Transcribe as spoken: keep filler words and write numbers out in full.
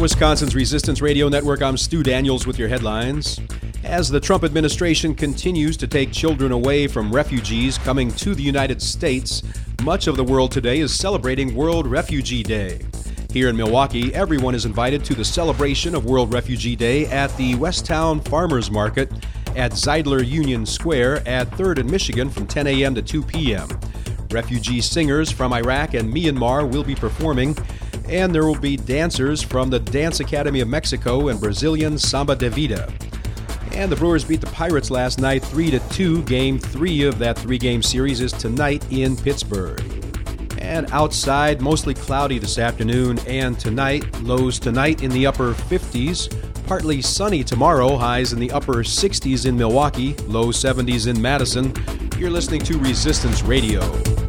Wisconsin's Resistance Radio Network, I'm Stu Daniels with your headlines. As the Trump administration continues to take children away from refugees coming to the United States, much of the world today is celebrating World Refugee Day. Here in Milwaukee, everyone is invited to the celebration of World Refugee Day at the Westtown Farmers Market at Zeidler Union Square at third and Michigan from ten a.m. to two p.m. Refugee singers from Iraq and Myanmar will be performing, and there will be dancers from the Dance Academy of Mexico and Brazilian Samba de Vida. And the Brewers beat the Pirates last night three to two. Game three of that three-game series is tonight in Pittsburgh. And outside, mostly cloudy this afternoon and tonight. Lows tonight in the upper fifties. Partly sunny tomorrow. Highs in the upper sixties in Milwaukee. Low seventies in Madison. You're listening to Resistance Radio.